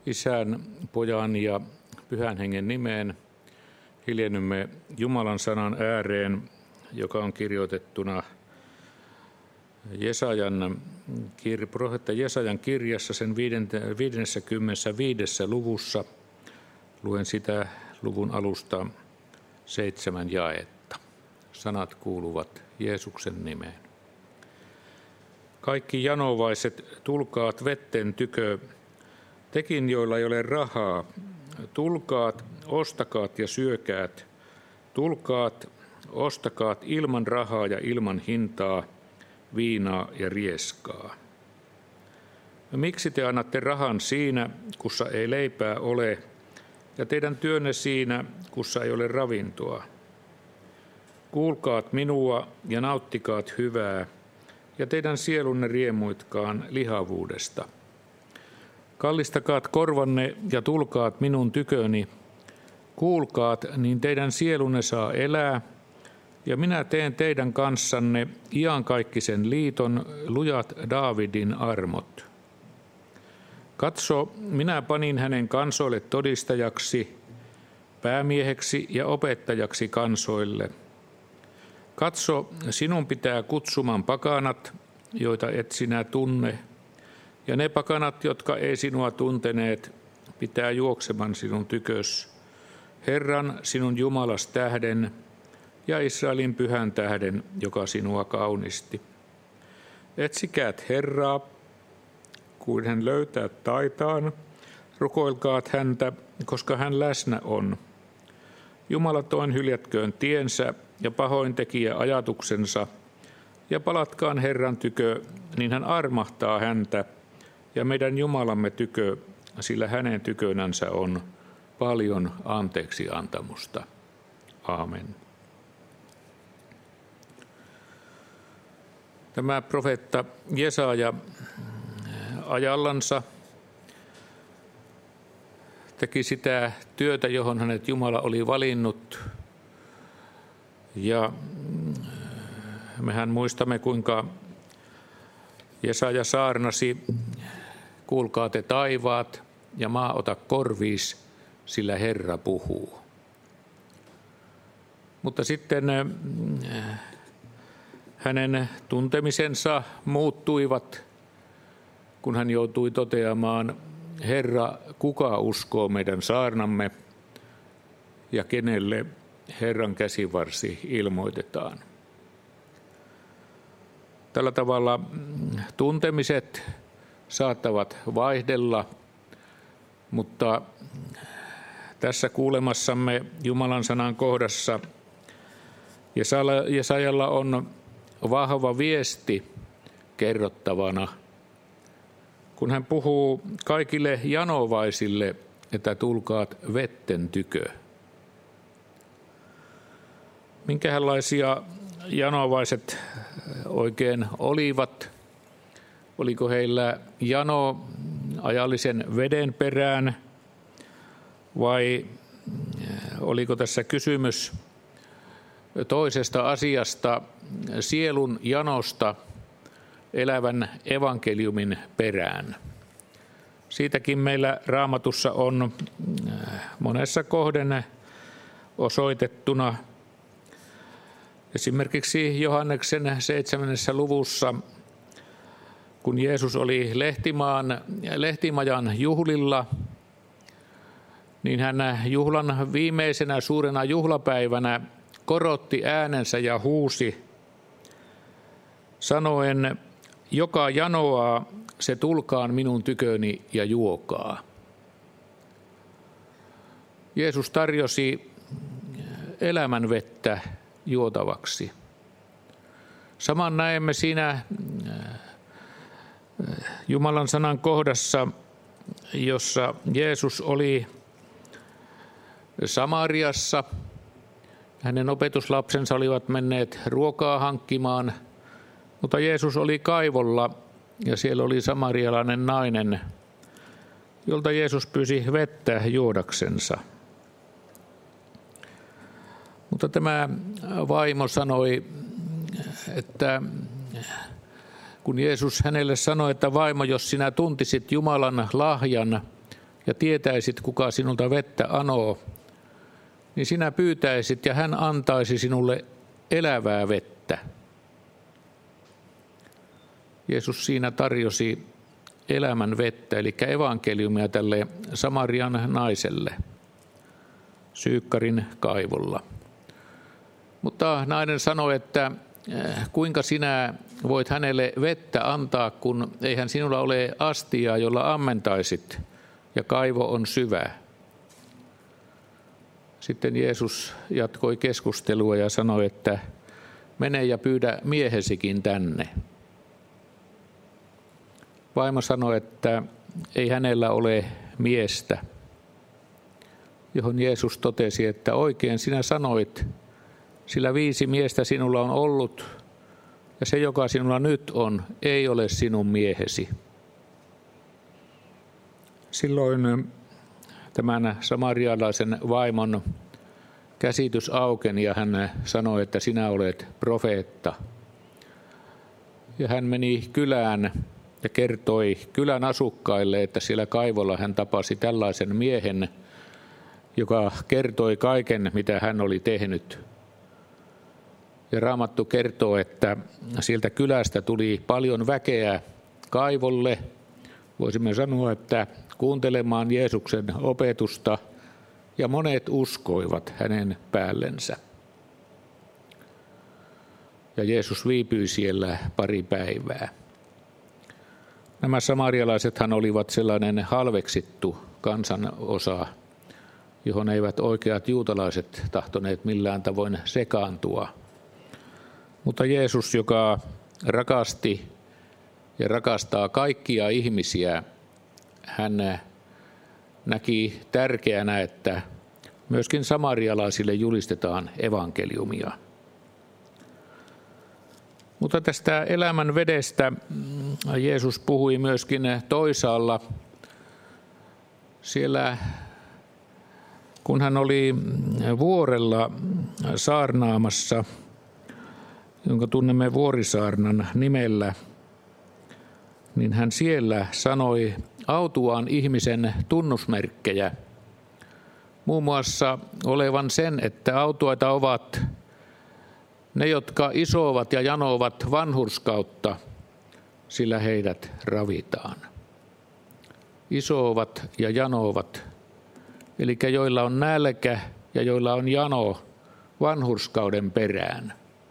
Isän, Pojan ja Pyhän Hengen nimeen hiljennymme Jumalan sanan ääreen, joka on kirjoitettuna profeetta Jesajan kirjassa sen 55. luvussa. Luen sitä luvun alusta 7 jaetta. Sanat kuuluvat Jeesuksen nimeen. Kaikki janovaiset, tulkaat vetten tykö, tekin joilla ei ole rahaa, tulkaat, ostakaat ja syökäät, tulkaat, ostakaat ilman rahaa ja ilman hintaa, viinaa ja rieskaa. Miksi te annatte rahan siinä, kussa ei leipää ole, ja teidän työnne siinä, kussa ei ole ravintoa? Kuulkaat minua ja nauttikaat hyvää, ja teidän sielunne riemuitkaan lihavuudesta. Kallistakaat korvanne ja tulkaat minun tyköni. Kuulkaat, niin teidän sielunne saa elää, ja minä teen teidän kanssanne iankaikkisen liiton, lujat Daavidin armot. Katso, minä panin hänen kansoille todistajaksi, päämieheksi ja opettajaksi kansoille. Katso, sinun pitää kutsuman pakanat, joita et sinä tunne, ja ne pakanat, jotka ei sinua tunteneet, pitää juokseman sinun tykös, Herran sinun Jumalas tähden ja Israelin pyhän tähden, joka sinua kaunisti. Etsikäät Herraa, kuin hän löytää taitaan, rukoilkaat häntä, koska hän läsnä on. Jumalatoin hyljätköön tiensä ja pahointekijä ajatuksensa, ja palatkaan Herran tykö, niin hän armahtaa häntä, ja meidän Jumalamme tykö, sillä hänen tykönänsä on paljon anteeksi antamusta. Aamen. Tämä profeetta Jesaja ajallansa teki sitä työtä, johon hänet Jumala oli valinnut. Ja mehän muistamme, kuinka Jesaja saarnasi, kuulkaa te taivaat ja maa ota korviis, sillä Herra puhuu. Mutta sitten hänen tuntemisensa muuttuivat, kun hän joutui toteamaan, Herra, kuka uskoo meidän saarnamme ja kenelle Herran käsivarsi ilmoitetaan. Tällä tavalla tuntemiset saattavat vaihdella, mutta tässä kuulemassamme Jumalan sanan kohdassa Jesajalla on vahva viesti kerrottavana, kun hän puhuu kaikille janovaisille, että tulkaat vetten tykö. Minkälaisia janovaiset oikein olivat? Oliko heillä jano ajallisen veden perään vai oliko tässä kysymys toisesta asiasta, sielun janosta elävän evankeliumin perään? Siitäkin meillä Raamatussa on monessa kohden osoitettuna. Esimerkiksi Johanneksen 7. luvussa, kun Jeesus oli Lehtimajan juhlilla, niin hän juhlan viimeisenä suurena juhlapäivänä korotti äänensä ja huusi, sanoen, joka janoaa, se tulkaan minun tyköni ja juokaa. Jeesus tarjosi elämän vettä juotavaksi. Saman näemme siinä Jumalan sanan kohdassa, jossa Jeesus oli Samariassa. Hänen opetuslapsensa olivat menneet ruokaa hankkimaan, mutta Jeesus oli kaivolla ja siellä oli samarialainen nainen, jolta Jeesus pyysi vettä juodaksensa. Mutta tämä vaimo sanoi, että kun Jeesus hänelle sanoi, että vaimo, jos sinä tuntisit Jumalan lahjan, ja tietäisit, kuka sinulta vettä anoo, niin sinä pyytäisit ja hän antaisi sinulle elävää vettä. Jeesus siinä tarjosi elämän vettä, eli evankeliumia tälle Samarian naiselle Syykkarin kaivolla. Mutta nainen sanoi, että kuinka sinä voit hänelle vettä antaa, kun eihän sinulla ole astiaa, jolla ammentaisit, ja kaivo on syvä. Sitten Jeesus jatkoi keskustelua ja sanoi, että mene ja pyydä miehesikin tänne. Vaimo sanoi, että ei hänellä ole miestä, johon Jeesus totesi, että oikein sinä sanoit, sillä 5 miestä sinulla on ollut, ja se, joka sinulla nyt on, ei ole sinun miehesi. Silloin tämän samarialaisen vaimon käsitys aukeni ja hän sanoi, että sinä olet profeetta. Ja hän meni kylään ja kertoi kylän asukkaille, että siellä kaivolla hän tapasi tällaisen miehen, joka kertoi kaiken, mitä hän oli tehnyt. Ja Raamattu kertoo, että sieltä kylästä tuli paljon väkeä kaivolle. Voisimme sanoa, että kuuntelemaan Jeesuksen opetusta, ja monet uskoivat hänen päällensä. Ja Jeesus viipyi siellä pari päivää. Nämä samarialaisethan olivat sellainen halveksittu kansanosa, johon eivät oikeat juutalaiset tahtoneet millään tavoin sekaantua. Mutta Jeesus, joka rakasti ja rakastaa kaikkia ihmisiä, hän näki tärkeänä, että myöskin samarialaisille julistetaan evankeliumia. Mutta tästä elämän vedestä Jeesus puhui myöskin toisaalla. Siellä, kun hän oli vuorella saarnaamassa, jonka tunnemme Vuorisaarnan nimellä, niin hän siellä sanoi autuaan ihmisen tunnusmerkkejä, muun muassa olevan sen, että autuaita ovat ne, jotka isoovat ja janovat vanhurskautta, sillä heidät ravitaan. Isoovat ja janovat, eli joilla on nälkä ja joilla on jano vanhurskauden perään.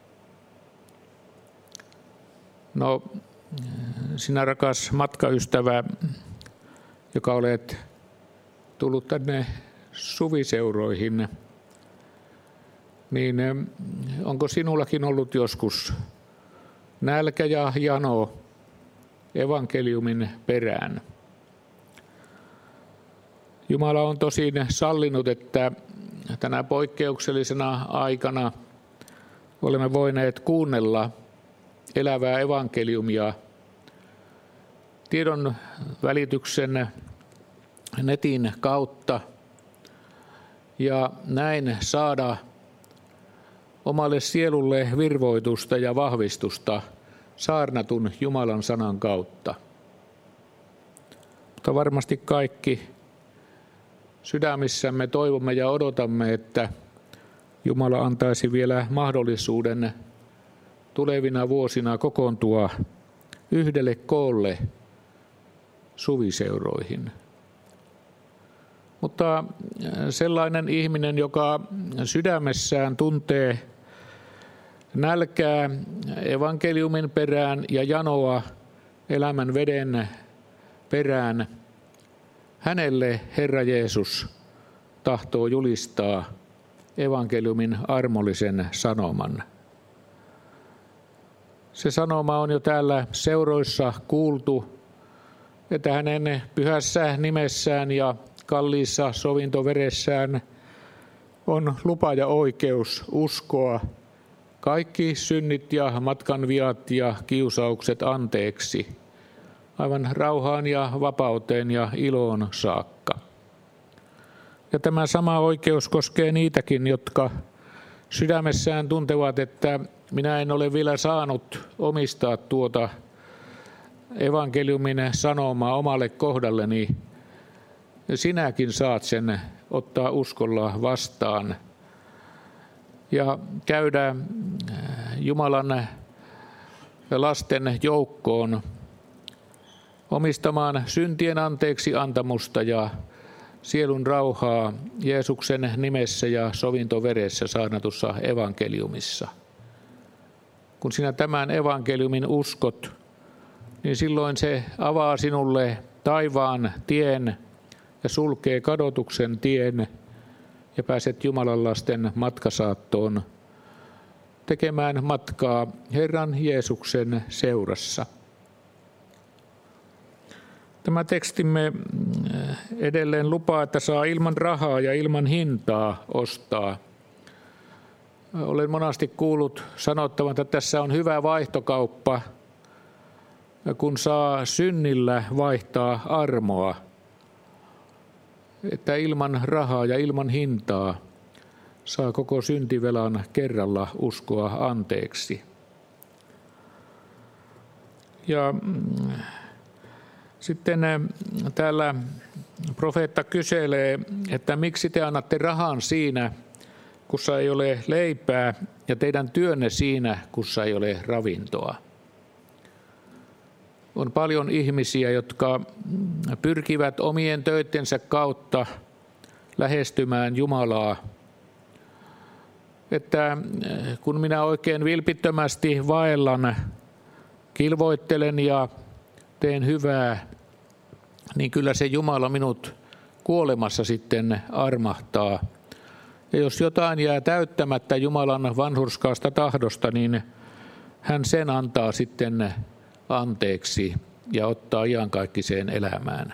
No, sinä rakas matkaystävä, joka olet tullut tänne suviseuroihin, niin onko sinullakin ollut joskus nälkä ja jano evankeliumin perään? Jumala on tosin sallinut, että tänä poikkeuksellisena aikana olemme voineet kuunnella elävää evankeliumia tiedon välityksen netin kautta ja näin saada omalle sielulle virvoitusta ja vahvistusta saarnatun Jumalan sanan kautta. Mutta varmasti kaikki sydämissämme toivomme ja odotamme, että Jumala antaisi vielä mahdollisuuden tulevina vuosina kokoontua yhdelle koolle suviseuroihin. Mutta sellainen ihminen, joka sydämessään tuntee nälkää evankeliumin perään ja janoa elämän veden perään, hänelle Herra Jeesus tahtoo julistaa evankeliumin armollisen sanoman. Se sanoma on jo täällä seuroissa kuultu, että hänen pyhässä nimessään ja kalliissa sovintoveressään on lupa ja oikeus uskoa kaikki synnit ja matkanviat ja kiusaukset anteeksi, aivan rauhaan ja vapauteen ja iloon saakka. Ja tämä sama oikeus koskee niitäkin, jotka sydämessään tuntevat, että minä en ole vielä saanut omistaa tuota evankeliumin sanomaa omalle kohdalleni, sinäkin saat sen ottaa uskolla vastaan ja käydä Jumalan lasten joukkoon omistamaan syntien anteeksi antamusta ja sielun rauhaa Jeesuksen nimessä ja sovintoveressä saarnatussa evankeliumissa. Kun sinä tämän evankeliumin uskot, niin silloin se avaa sinulle taivaan tien ja sulkee kadotuksen tien ja pääset Jumalan lasten matkasaattoon tekemään matkaa Herran Jeesuksen seurassa. Tämä tekstimme edelleen lupaa, että saa ilman rahaa ja ilman hintaa ostaa. Olen monasti kuullut sanottavan, että tässä on hyvä vaihtokauppa, kun saa synnillä vaihtaa armoa. Että ilman rahaa ja ilman hintaa saa koko syntivelan kerralla uskoa anteeksi. Ja sitten täällä profeetta kyselee, että miksi te annatte rahan siinä, kussa ei ole leipää, ja teidän työnne siinä, kussa ei ole ravintoa. On paljon ihmisiä, jotka pyrkivät omien töittensä kautta lähestymään Jumalaa. Että kun minä oikein vilpittömästi vaellan, kilvoittelen ja teen hyvää, niin kyllä se Jumala minut kuolemassa sitten armahtaa. Ja jos jotain jää täyttämättä Jumalan vanhurskaasta tahdosta, niin hän sen antaa sitten anteeksi ja ottaa iankaikkiseen elämään.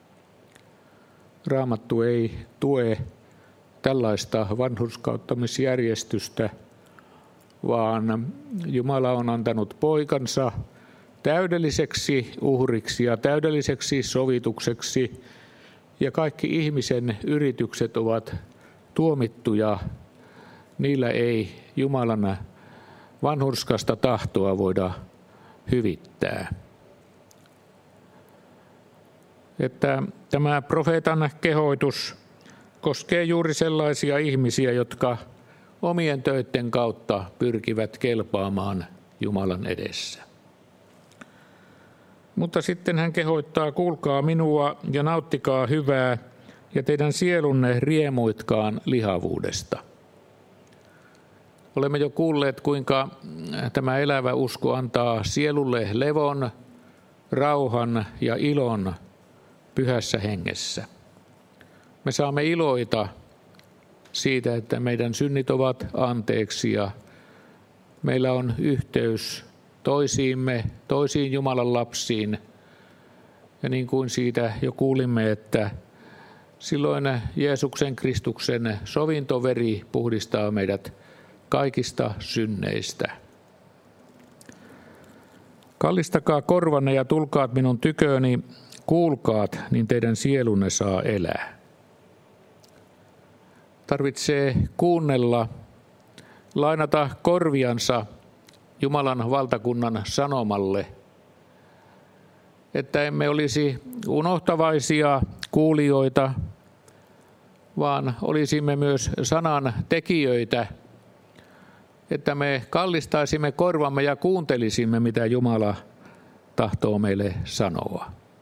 Raamattu ei tue tällaista vanhurskauttamisjärjestystä, vaan Jumala on antanut poikansa täydelliseksi uhriksi ja täydelliseksi sovitukseksi, ja kaikki ihmisen yritykset ovat tuomittuja. Niillä ei Jumalan vanhurskasta tahtoa voida hyvittää. Että tämä profeetan kehoitus koskee juuri sellaisia ihmisiä, jotka omien töiden kautta pyrkivät kelpaamaan Jumalan edessä. Mutta sitten hän kehoittaa, kuulkaa minua ja nauttikaa hyvää, ja teidän sielunne riemuitkaan lihavuudesta. Olemme jo kuulleet, kuinka tämä elävä usko antaa sielulle levon, rauhan ja ilon pyhässä hengessä. Me saamme iloita siitä, että meidän synnit ovat anteeksi ja meillä on yhteys toisiimme, toisiin Jumalan lapsiin. Ja niin kuin siitä jo kuulimme, että silloin Jeesuksen Kristuksen sovintoveri puhdistaa meidät kaikista synneistä. Kallistakaa korvanne ja tulkaat minun tyköni, kuulkaat, niin teidän sielunne saa elää. Tarvitsee kuunnella, lainata korviansa Jumalan valtakunnan sanomalle, että emme olisi unohtavaisia kuulijoita, vaan olisimme myös sanan tekijöitä, että me kallistaisimme korvamme ja kuuntelisimme, mitä Jumala tahtoo meille sanoa.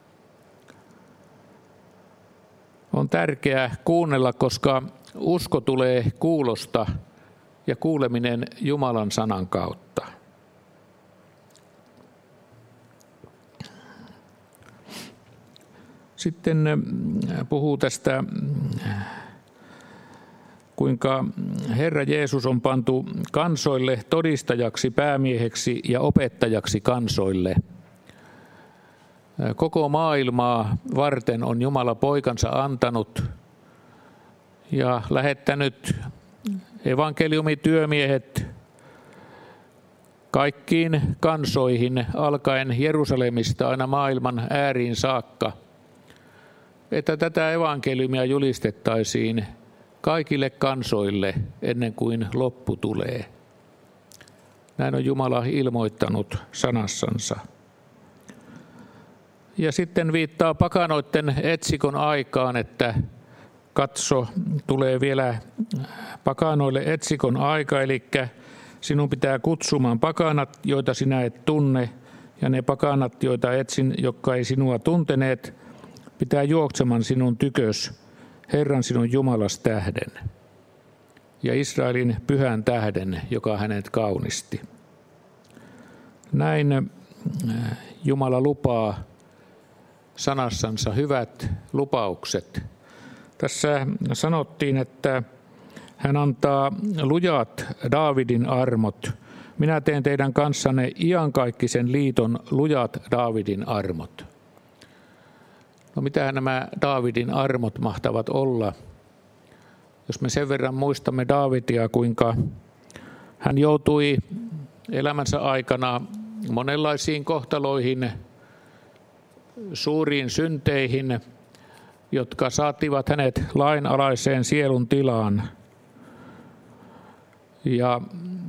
On tärkeää kuunnella, koska usko tulee kuulosta ja kuuleminen Jumalan sanan kautta. Sitten puhuu tästä, kuinka Herra Jeesus on pantu kansoille todistajaksi, päämieheksi ja opettajaksi kansoille. Koko maailmaa varten on Jumala poikansa antanut ja lähettänyt evankeliumityömiehet kaikkiin kansoihin, alkaen Jerusalemista aina maailman ääriin saakka, että tätä evankeliumia julistettaisiin kaikille kansoille ennen kuin loppu tulee. Näin on Jumala ilmoittanut sanassansa. Ja sitten viittaa pakanoiden etsikon aikaan, että katso, tulee vielä pakanoille etsikon aika, eli sinun pitää kutsumaan pakanat, joita sinä et tunne, ja ne pakanat, joita etsin, jotka ei sinua tunteneet, pitää juoksemaan sinun tykös, Herran sinun Jumalas tähden ja Israelin pyhän tähden, joka hänet kaunisti. Näin Jumala lupaa sanassansa hyvät lupaukset. Tässä sanottiin, että hän antaa lujat Daavidin armot. Minä teen teidän kanssanne iankaikkisen liiton lujat Daavidin armot. No mitä nämä Daavidin armot mahtavat olla? Jos me sen verran muistamme Daavidia, kuinka hän joutui elämänsä aikana monenlaisiin kohtaloihin, suuriin synteihin, jotka saattivat hänet lainalaiseen sielun tilaan. Ja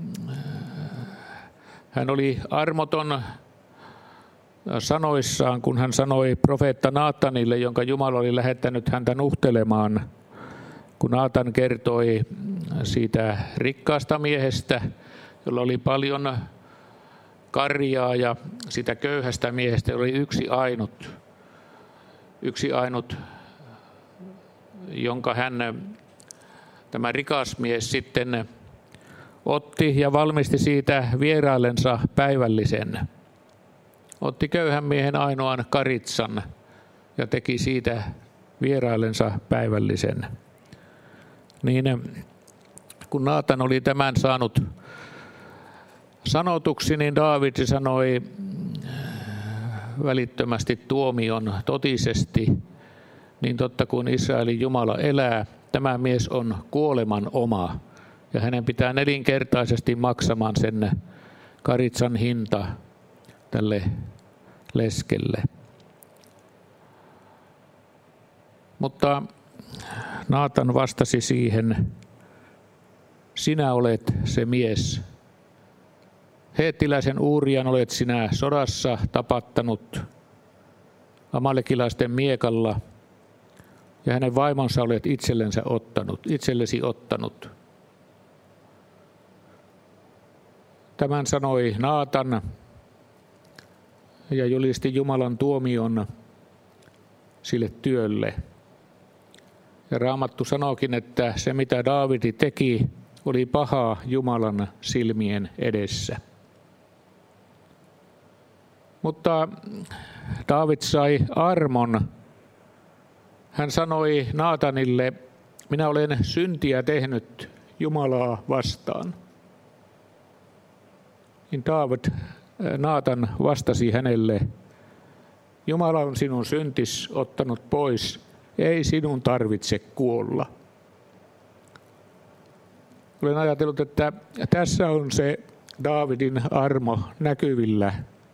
hän oli armoton sanoissaan, kun hän sanoi profeetta Naatanille, jonka Jumala oli lähettänyt häntä nuhtelemaan, kun Naatan kertoi siitä rikkaasta miehestä, jolla oli paljon karjaa, ja sitä köyhästä miehestä oli yksi ainut, jonka tämä rikas mies sitten otti ja valmisti siitä vieraillensa päivällisen. Otti köyhän miehen ainoan karitsan ja teki siitä vieraillensa päivällisen. Niin kun Naatan oli tämän saanut sanotuksi, niin Daavid sanoi välittömästi tuomion totisesti, niin totta kuin Israelin Jumala elää, tämä mies on kuoleman oma ja hänen pitää nelinkertaisesti maksamaan sen karitsan hinta tälle leskelle. Mutta Naatan vastasi siihen, sinä olet se mies. Heettiläisen Uurian olet sinä sodassa tapattanut amalekilaisten miekalla, ja hänen vaimonsa olet itsellesi ottanut. Tämän sanoi Naatan ja julisti Jumalan tuomion sille työlle. Ja Raamattu sanookin, että se mitä Daavidi teki oli pahaa Jumalan silmien edessä. Mutta Daavid sai armon. Hän sanoi Naatanille, minä olen syntiä tehnyt Jumalaa vastaan. Niin Naatan vastasi hänelle, Jumala on sinun syntis ottanut pois, ei sinun tarvitse kuolla. Olen ajatellut, että tässä on se Daavidin armo näkyvillä,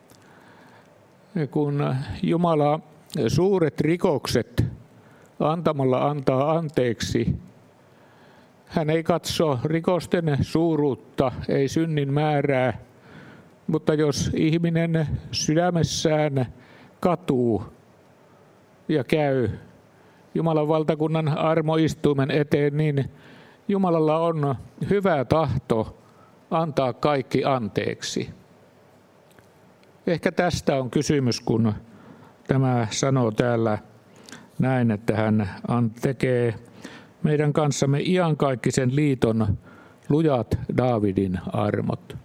kun Jumala suuret rikokset antamalla antaa anteeksi. Hän ei katso rikosten suuruutta, ei synnin määrää, mutta jos ihminen sydämessään katuu ja käy Jumalan valtakunnan armoistuimen eteen, niin Jumalalla on hyvä tahto antaa kaikki anteeksi. Ehkä tästä on kysymys, kun tämä sanoo täällä näin, että hän tekee meidän kanssamme iankaikkisen liiton lujat Daavidin armot.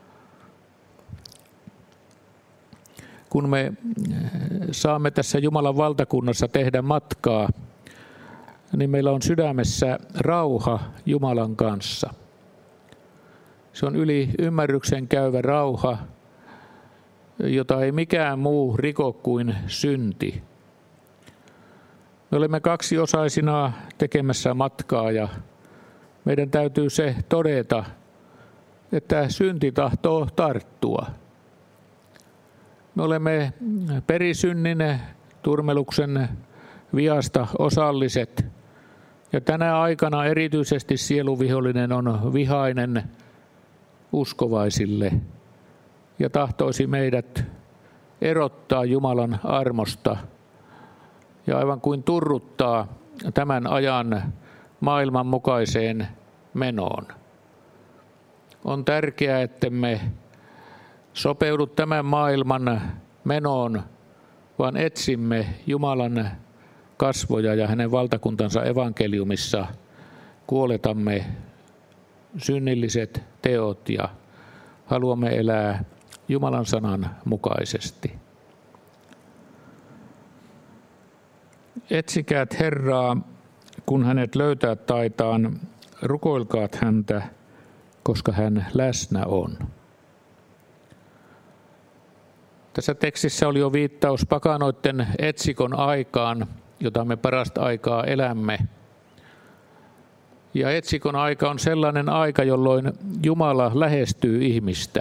Kun me saamme tässä Jumalan valtakunnassa tehdä matkaa, niin meillä on sydämessä rauha Jumalan kanssa. Se on yli ymmärryksen käyvä rauha, jota ei mikään muu riko kuin synti. Me olemme kaksiosaisina tekemässä matkaa ja meidän täytyy se todeta, että synti tahtoo tarttua. Me olemme perisynnin turmeluksen viasta osalliset ja tänä aikana erityisesti sieluvihollinen on vihainen uskovaisille ja tahtoisi meidät erottaa Jumalan armosta ja aivan kuin turruttaa tämän ajan maailman mukaiseen menoon. On tärkeää, ettemme sopeudu tämän maailman menoon, vaan etsimme Jumalan kasvoja ja hänen valtakuntansa evankeliumissa kuoletamme synnilliset teot ja haluamme elää Jumalan sanan mukaisesti. Etsikäät Herraa, kun hänet löytää taitaan, rukoilkaat häntä, koska hän läsnä on. Tässä tekstissä oli jo viittaus pakanoiden etsikon aikaan, jota me parasta aikaa elämme. Ja etsikon aika on sellainen aika, jolloin Jumala lähestyy ihmistä.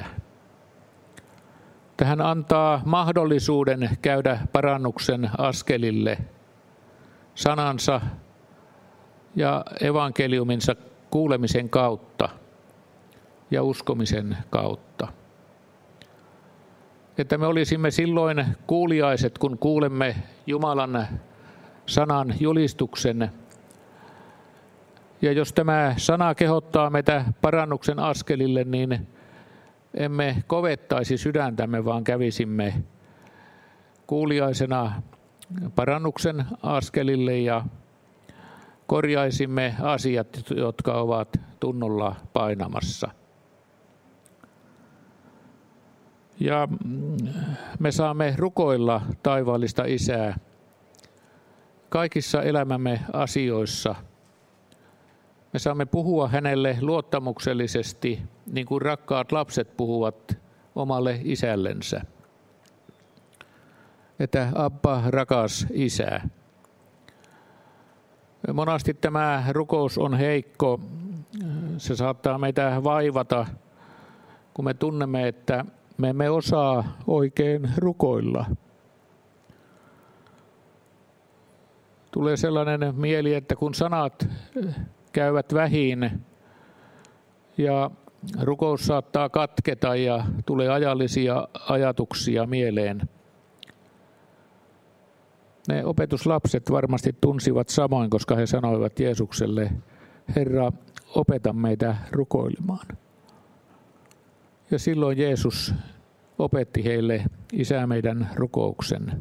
Tähän antaa mahdollisuuden käydä parannuksen askelille sanansa ja evankeliuminsa kuulemisen kautta ja uskomisen kautta. Että me olisimme silloin kuuliaiset, kun kuulemme Jumalan sanan julistuksen. Ja jos tämä sana kehottaa meitä parannuksen askelille, niin emme kovettaisi sydäntämme, vaan kävisimme kuuliaisena parannuksen askelille ja korjaisimme asiat, jotka ovat tunnolla painamassa. Ja me saamme rukoilla taivaallista Isää kaikissa elämämme asioissa. Me saamme puhua hänelle luottamuksellisesti, niin kuin rakkaat lapset puhuvat omalle isällensä. Että Abba, rakas Isä. Monasti tämä rukous on heikko. Se saattaa meitä vaivata, kun me tunnemme, että me emme osaa oikein rukoilla. Tulee sellainen mieli, että kun sanat käyvät vähiin ja rukous saattaa katketa ja tulee ajallisia ajatuksia mieleen. Ne opetuslapset varmasti tunsivat samoin, koska he sanoivat Jeesukselle, Herra, opeta meitä rukoilemaan. Ja silloin Jeesus opetti heille Isä meidän rukouksen.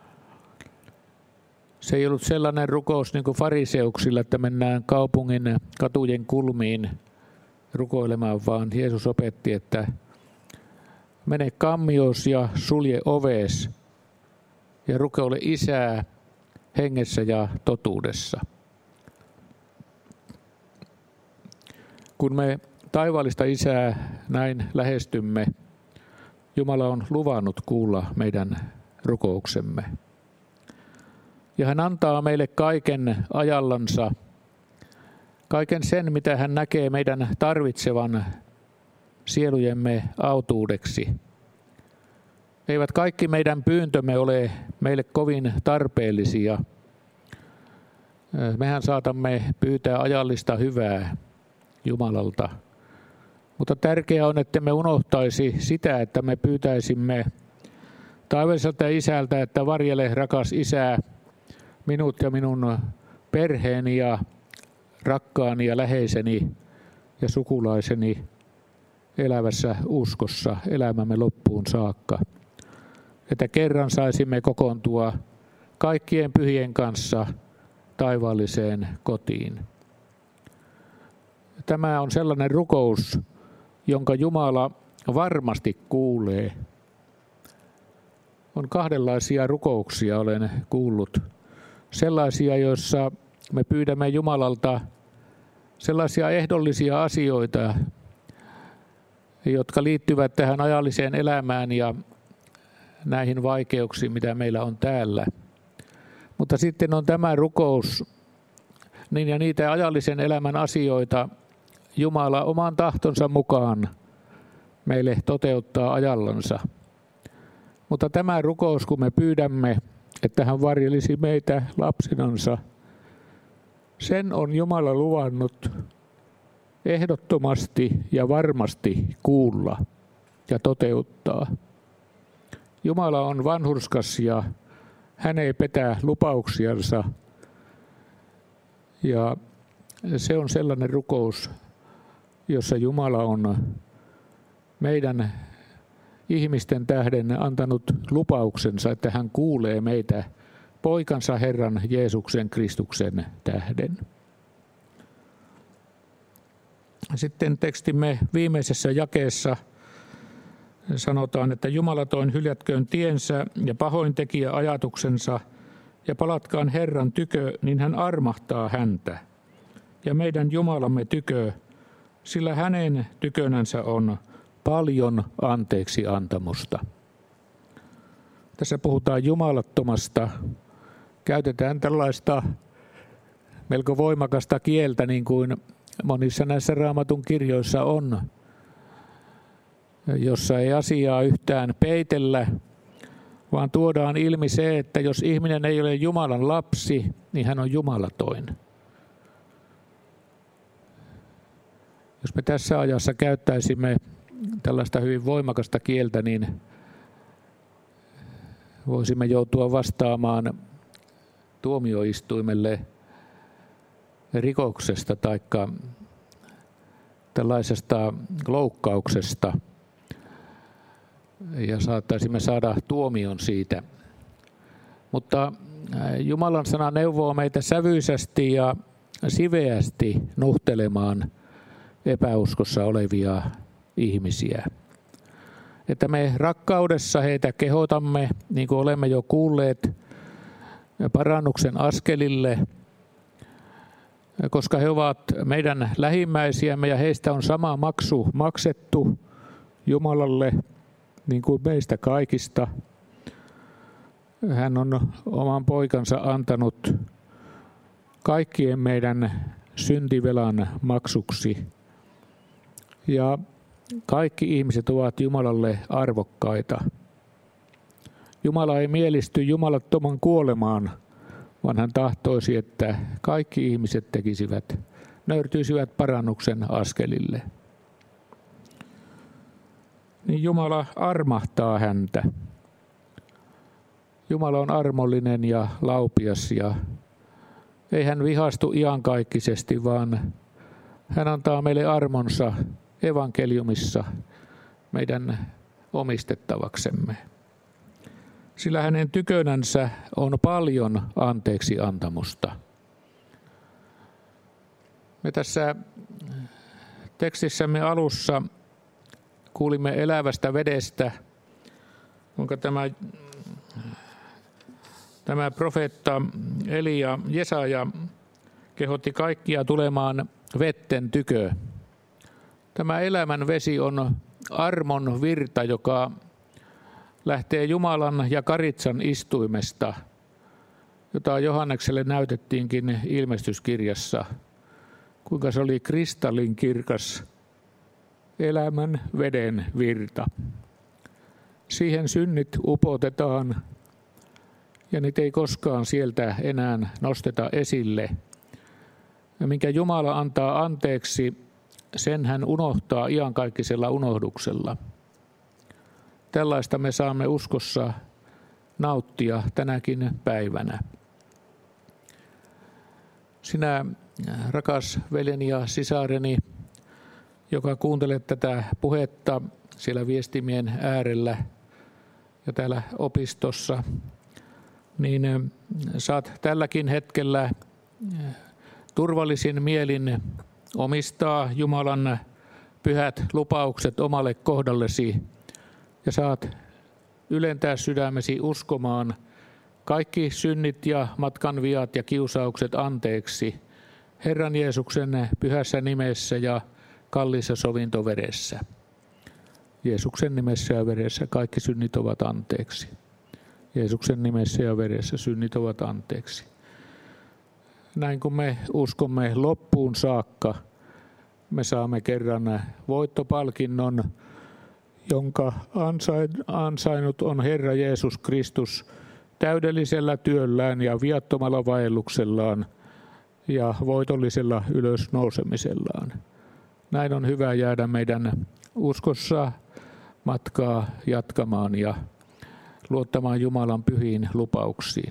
Se ei ollut sellainen rukous niin kuin fariseuksilla, että mennään kaupungin katujen kulmiin rukoilemaan, vaan Jeesus opetti, että mene kammios ja sulje oves ja rukoile Isää hengessä ja totuudessa. Kun me taivaallista Isää näin lähestymme, Jumala on luvannut kuulla meidän rukouksemme. Ja hän antaa meille kaiken ajallansa, kaiken sen, mitä hän näkee meidän tarvitsevan sielujemme autuudeksi. Eivät kaikki meidän pyyntömme ole meille kovin tarpeellisia. Mehän saatamme pyytää ajallista hyvää Jumalalta. Mutta tärkeää on, että me unohtaisi sitä, että me pyytäisimme taivaalliselta Isältä, että varjele rakas Isä minut ja minun perheeni ja rakkaani ja läheiseni ja sukulaiseni elävässä uskossa elämämme loppuun saakka. Että kerran saisimme kokoontua kaikkien pyhien kanssa taivaalliseen kotiin. Tämä on sellainen rukous, jonka Jumala varmasti kuulee. On kahdenlaisia rukouksia, olen kuullut. Sellaisia, joissa me pyydämme Jumalalta sellaisia ehdollisia asioita, jotka liittyvät tähän ajalliseen elämään ja näihin vaikeuksiin, mitä meillä on täällä. Mutta sitten on tämä rukous, niin ja niitä ajallisen elämän asioita Jumala oman tahtonsa mukaan meille toteuttaa ajallansa. Mutta tämä rukous, kun me pyydämme, että hän varjelisi meitä lapsinansa, sen on Jumala luvannut ehdottomasti ja varmasti kuulla ja toteuttaa. Jumala on vanhurskas ja hän ei petä lupauksiansa. Ja se on sellainen rukous, jossa Jumala on meidän ihmisten tähden antanut lupauksensa, että hän kuulee meitä poikansa Herran Jeesuksen Kristuksen tähden. Sitten tekstimme viimeisessä jakeessa sanotaan, että jumalatoin hyljätköön tiensä ja pahointekijä ajatuksensa ja palatkaan Herran tykö, niin hän armahtaa häntä. Ja meidän Jumalamme tykö, sillä hänen tykönänsä on paljon anteeksi antamusta. Tässä puhutaan jumalattomasta. Käytetään tällaista melko voimakasta kieltä, niin kuin monissa näissä Raamatun kirjoissa on, jossa ei asiaa yhtään peitellä, vaan tuodaan ilmi se, että jos ihminen ei ole Jumalan lapsi, niin hän on jumalatoin. Jos me tässä ajassa käyttäisimme tällaista hyvin voimakasta kieltä, niin voisimme joutua vastaamaan tuomioistuimelle rikoksesta tai tällaisesta loukkauksesta ja saattaisimme saada tuomion siitä. Mutta Jumalan sana neuvoo meitä sävyisesti ja siveästi nuhtelemaan epäuskossa olevia ihmisiä. Että me rakkaudessa heitä kehotamme, niin kuin olemme jo kuulleet, parannuksen askelille, koska he ovat meidän lähimmäisiämme ja heistä on sama maksu maksettu Jumalalle, niin kuin meistä kaikista. Hän on oman poikansa antanut kaikkien meidän syntivelan maksuksi. Ja kaikki ihmiset ovat Jumalalle arvokkaita. Jumala ei mielisty jumalattoman kuolemaan, vaan hän tahtoisi, että kaikki ihmiset nöyrtyisivät parannuksen askelille. Niin Jumala armahtaa häntä. Jumala on armollinen ja laupias ja ei hän vihastu iankaikkisesti, vaan hän antaa meille armonsa evankeliumissa meidän omistettavaksemme. Sillä hänen tykönänsä on paljon anteeksi antamusta. Me tässä tekstissämme alussa kuulimme elävästä vedestä, jonka tämä profeetta Elia Jesaja kehotti kaikkia tulemaan vetten tykö. Tämä elämän vesi on armon virta, joka lähtee Jumalan ja Karitsan istuimesta, jota Johannekselle näytettiinkin ilmestyskirjassa, kuinka se oli kristallinkirkas elämän veden virta. Siihen synnit upotetaan ja niitä ei koskaan sieltä enää nosteta esille. Ja minkä Jumala antaa anteeksi, sen hän unohtaa iankaikkisella unohduksella. Tällaista me saamme uskossa nauttia tänäkin päivänä. Sinä, rakas veljeni ja sisareni, joka kuuntelet tätä puhetta siellä viestimien äärellä ja täällä opistossa, niin saat tälläkin hetkellä turvallisin mielin omistaa Jumalan pyhät lupaukset omalle kohdallesi ja saat ylentää sydämesi uskomaan kaikki synnit ja matkanviat ja kiusaukset anteeksi Herran Jeesuksen pyhässä nimessä ja kalliissa sovintoveressä. Jeesuksen nimessä ja veressä kaikki synnit ovat anteeksi. Jeesuksen nimessä ja veressä synnit ovat anteeksi. Näin kun me uskomme loppuun saakka, me saamme kerran voittopalkinnon, jonka ansainnut on Herra Jeesus Kristus täydellisellä työllään ja viattomalla vaelluksellaan ja voitollisella ylösnousemisellaan. Näin on hyvä jäädä meidän uskossa matkaa jatkamaan ja luottamaan Jumalan pyhiin lupauksiin.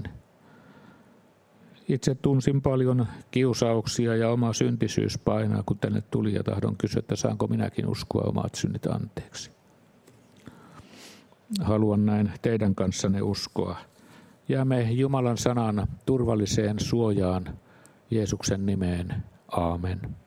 Itse tunsin paljon kiusauksia ja oma syntisyys painaa, kun tänne tuli ja tahdon kysyä, että saanko minäkin uskoa omat synnit anteeksi. Haluan näin teidän kanssanne uskoa. Jäämme Jumalan sanan turvalliseen suojaan Jeesuksen nimeen. Aamen.